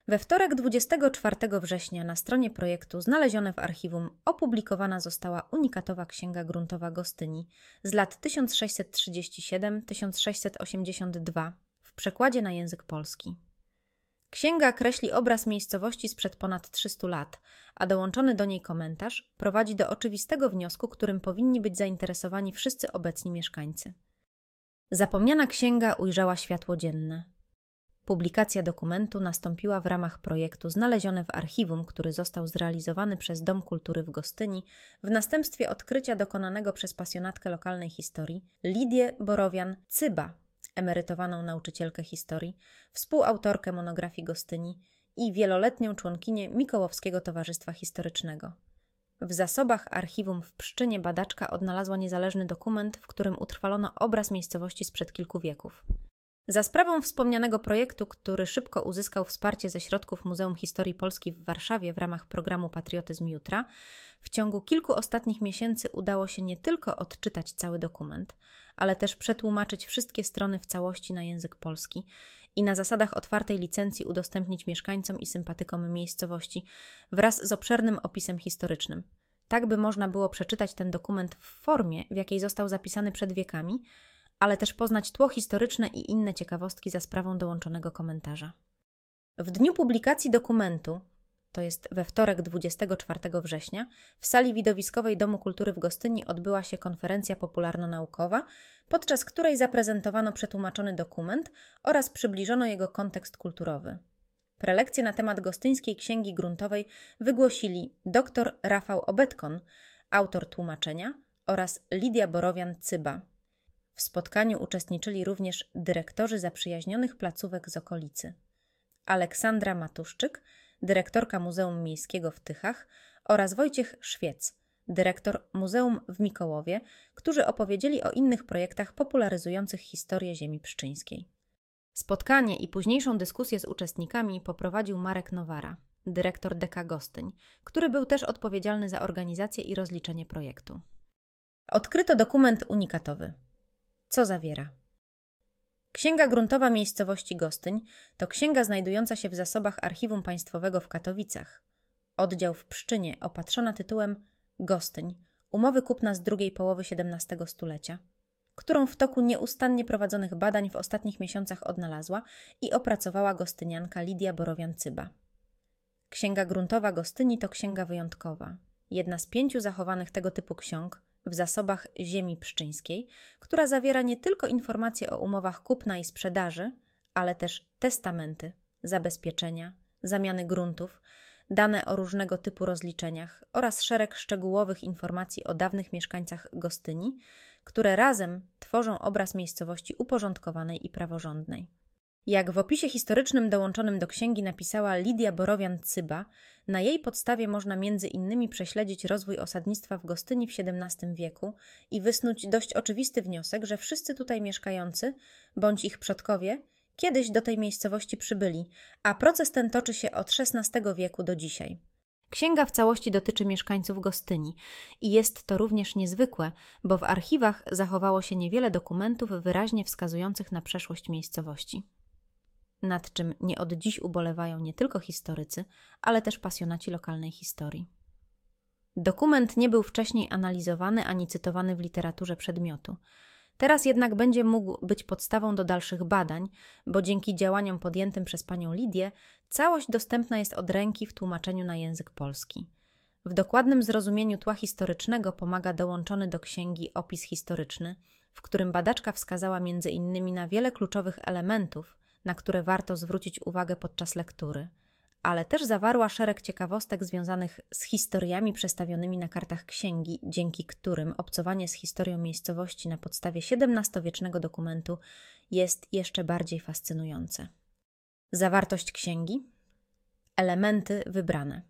We wtorek 24 września na stronie projektu znalezione w archiwum opublikowana została unikatowa księga gruntowa Gostyni z lat 1637–1682 w przekładzie na język polski. Księga kreśli obraz miejscowości sprzed ponad 300 lat, a dołączony do niej komentarz prowadzi do oczywistego wniosku, którym powinni być zainteresowani wszyscy obecni mieszkańcy. Zapomniana księga ujrzała światło dzienne. Publikacja dokumentu nastąpiła w ramach projektu znalezione w archiwum, który został zrealizowany przez Dom Kultury w Gostyni w następstwie odkrycia dokonanego przez pasjonatkę lokalnej historii Lidię Borowian-Cyba, emerytowaną nauczycielkę historii, współautorkę monografii Gostyni i wieloletnią członkinię Mikołowskiego Towarzystwa Historycznego. W zasobach archiwum w Pszczynie badaczka odnalazła niezależny dokument, w którym utrwalono obraz miejscowości sprzed kilku wieków. Za sprawą wspomnianego projektu, który szybko uzyskał wsparcie ze środków Muzeum Historii Polski w Warszawie w ramach programu Patriotyzm Jutra, w ciągu kilku ostatnich miesięcy udało się nie tylko odczytać cały dokument, ale też przetłumaczyć wszystkie strony w całości na język polski i na zasadach otwartej licencji udostępnić mieszkańcom i sympatykom miejscowości wraz z obszernym opisem historycznym. Tak by można było przeczytać ten dokument w formie, w jakiej został zapisany przed wiekami, ale też poznać tło historyczne i inne ciekawostki za sprawą dołączonego komentarza. W dniu publikacji dokumentu, to jest we wtorek 24 września, w sali widowiskowej Domu Kultury w Gostyni odbyła się konferencja popularno-naukowa, podczas której zaprezentowano przetłumaczony dokument oraz przybliżono jego kontekst kulturowy. Prelekcje na temat Gostyńskiej Księgi Gruntowej wygłosili dr Rafał Obetkon, autor tłumaczenia, oraz Lidia Borowian-Cyba. W spotkaniu uczestniczyli również dyrektorzy zaprzyjaźnionych placówek z okolicy. Aleksandra Matuszczyk, dyrektorka Muzeum Miejskiego w Tychach, oraz Wojciech Szwiec, dyrektor Muzeum w Mikołowie, którzy opowiedzieli o innych projektach popularyzujących historię ziemi pszczyńskiej. Spotkanie i późniejszą dyskusję z uczestnikami poprowadził Marek Nowara, dyrektor DK Gostyń, który był też odpowiedzialny za organizację i rozliczenie projektu. Odkryto dokument unikatowy. Co zawiera? Księga gruntowa miejscowości Gostyń to księga znajdująca się w zasobach Archiwum Państwowego w Katowicach. Oddział w Pszczynie opatrzona tytułem Gostyń, umowy kupna z drugiej połowy XVII stulecia, którą w toku nieustannie prowadzonych badań w ostatnich miesiącach odnalazła i opracowała gostynianka Lidia Borowian-Cyba. Księga gruntowa Gostyni to księga wyjątkowa, jedna z 5 zachowanych tego typu ksiąg w zasobach ziemi pszczyńskiej, która zawiera nie tylko informacje o umowach kupna i sprzedaży, ale też testamenty, zabezpieczenia, zamiany gruntów, dane o różnego typu rozliczeniach oraz szereg szczegółowych informacji o dawnych mieszkańcach Gostyni, które razem tworzą obraz miejscowości uporządkowanej i praworządnej. Jak w opisie historycznym dołączonym do księgi napisała Lidia Borowian-Cyba, na jej podstawie można między innymi prześledzić rozwój osadnictwa w Gostyni w XVII wieku i wysnuć dość oczywisty wniosek, że wszyscy tutaj mieszkający, bądź ich przodkowie, kiedyś do tej miejscowości przybyli, a proces ten toczy się od XVI wieku do dzisiaj. Księga w całości dotyczy mieszkańców Gostyni i jest to również niezwykłe, bo w archiwach zachowało się niewiele dokumentów wyraźnie wskazujących na przeszłość miejscowości, nad czym nie od dziś ubolewają nie tylko historycy, ale też pasjonaci lokalnej historii. Dokument nie był wcześniej analizowany ani cytowany w literaturze przedmiotu. Teraz jednak będzie mógł być podstawą do dalszych badań, bo dzięki działaniom podjętym przez panią Lidię całość dostępna jest od ręki w tłumaczeniu na język polski. W dokładnym zrozumieniu tła historycznego pomaga dołączony do księgi opis historyczny, w którym badaczka wskazała m.in. na wiele kluczowych elementów, na które warto zwrócić uwagę podczas lektury, ale też zawarła szereg ciekawostek związanych z historiami przedstawionymi na kartach księgi, dzięki którym obcowanie z historią miejscowości na podstawie XVII-wiecznego dokumentu jest jeszcze bardziej fascynujące. Zawartość księgi. Elementy wybrane.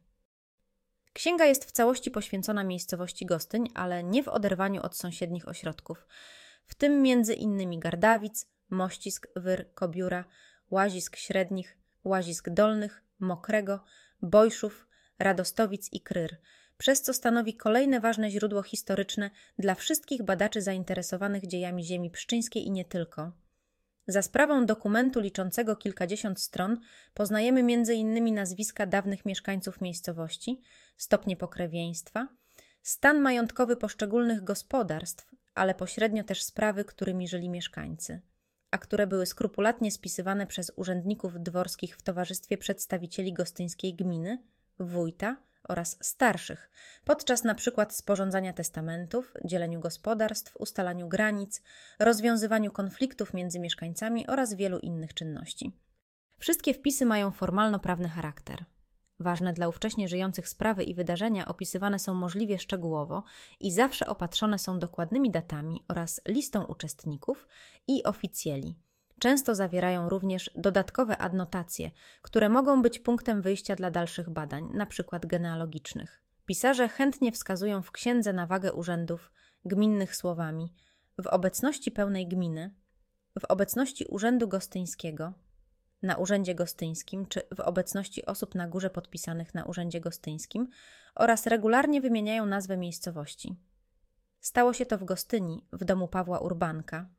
Księga jest w całości poświęcona miejscowości Gostyń, ale nie w oderwaniu od sąsiednich ośrodków, w tym m.in. Gardawic, Mościsk, Wyr, Kobióra, Łazisk Średnich, Łazisk Dolnych, Mokrego, Bojszów, Radostowic i Kryr, przez co stanowi kolejne ważne źródło historyczne dla wszystkich badaczy zainteresowanych dziejami ziemi pszczyńskiej i nie tylko. Za sprawą dokumentu liczącego kilkadziesiąt stron poznajemy m.in. nazwiska dawnych mieszkańców miejscowości, stopnie pokrewieństwa, stan majątkowy poszczególnych gospodarstw, ale pośrednio też sprawy, którymi żyli mieszkańcy, a które były skrupulatnie spisywane przez urzędników dworskich w towarzystwie przedstawicieli gostyńskiej gminy, wójta oraz starszych, podczas na przykład sporządzania testamentów, dzieleniu gospodarstw, ustalaniu granic, rozwiązywaniu konfliktów między mieszkańcami oraz wielu innych czynności. Wszystkie wpisy mają formalno-prawny charakter. Ważne dla ówcześnie żyjących sprawy i wydarzenia opisywane są możliwie szczegółowo i zawsze opatrzone są dokładnymi datami oraz listą uczestników i oficjeli. Często zawierają również dodatkowe adnotacje, które mogą być punktem wyjścia dla dalszych badań, np. genealogicznych. Pisarze chętnie wskazują w księdze na wagę urzędów gminnych słowami w obecności pełnej gminy, w obecności urzędu gostyńskiego, na urzędzie gostyńskim czy w obecności osób na górze podpisanych na urzędzie gostyńskim oraz regularnie wymieniają nazwę miejscowości. Stało się to w Gostyni, w domu Pawła Urbanka,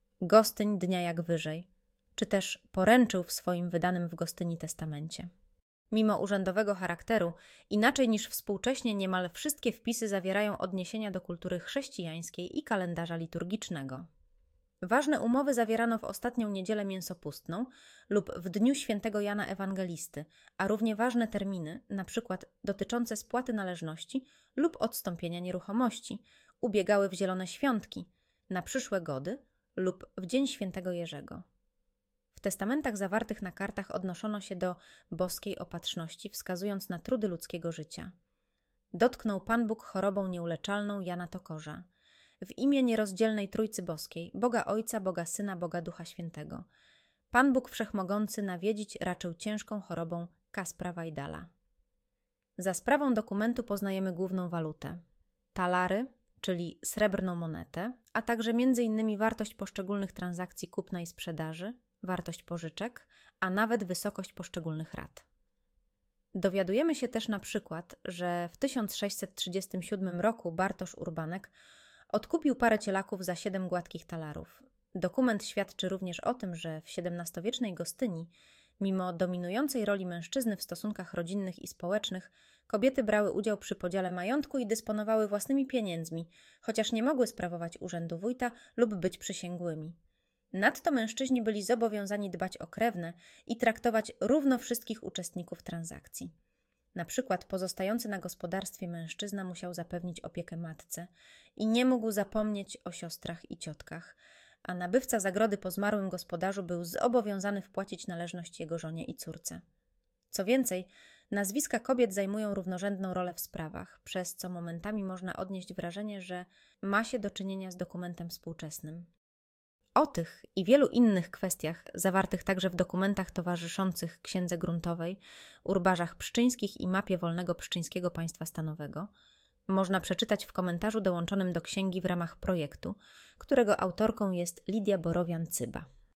Gostyń dnia jak wyżej, czy też poręczył w swoim wydanym w Gostyni testamencie. Mimo urzędowego charakteru, inaczej niż współcześnie niemal wszystkie wpisy zawierają odniesienia do kultury chrześcijańskiej i kalendarza liturgicznego. Ważne umowy zawierano w ostatnią niedzielę mięsopustną lub w dniu świętego Jana Ewangelisty, a równie ważne terminy, np. dotyczące spłaty należności lub odstąpienia nieruchomości, ubiegały w zielone świątki, na przyszłe gody lub w dzień świętego Jerzego. W testamentach zawartych na kartach odnoszono się do boskiej opatrzności, wskazując na trudy ludzkiego życia. Dotknął Pan Bóg chorobą nieuleczalną Jana Tokorza. W imię nierozdzielnej Trójcy Boskiej, Boga Ojca, Boga Syna, Boga Ducha Świętego. Pan Bóg Wszechmogący nawiedzić raczył ciężką chorobą Kaspra Wajdala. Za sprawą dokumentu poznajemy główną walutę. Talary, czyli srebrną monetę, a także m.in. wartość poszczególnych transakcji kupna i sprzedaży, wartość pożyczek, a nawet wysokość poszczególnych rat. Dowiadujemy się też na przykład, że w 1637 roku Bartosz Urbanek odkupił parę cielaków za 7 gładkich talarów. Dokument świadczy również o tym, że w XVII-wiecznej Gostyni, mimo dominującej roli mężczyzny w stosunkach rodzinnych i społecznych, kobiety brały udział przy podziale majątku i dysponowały własnymi pieniędzmi, chociaż nie mogły sprawować urzędu wójta lub być przysięgłymi. Nadto mężczyźni byli zobowiązani dbać o krewne i traktować równo wszystkich uczestników transakcji. Na przykład pozostający na gospodarstwie mężczyzna musiał zapewnić opiekę matce i nie mógł zapomnieć o siostrach i ciotkach, a nabywca zagrody po zmarłym gospodarzu był zobowiązany wpłacić należność jego żonie i córce. Co więcej, nazwiska kobiet zajmują równorzędną rolę w sprawach, przez co momentami można odnieść wrażenie, że ma się do czynienia z dokumentem współczesnym. O tych i wielu innych kwestiach, zawartych także w dokumentach towarzyszących księdze gruntowej, urbarzach pszczyńskich i mapie Wolnego Pszczyńskiego Państwa Stanowego, można przeczytać w komentarzu dołączonym do księgi w ramach projektu, którego autorką jest Lidia Borowian-Cyba.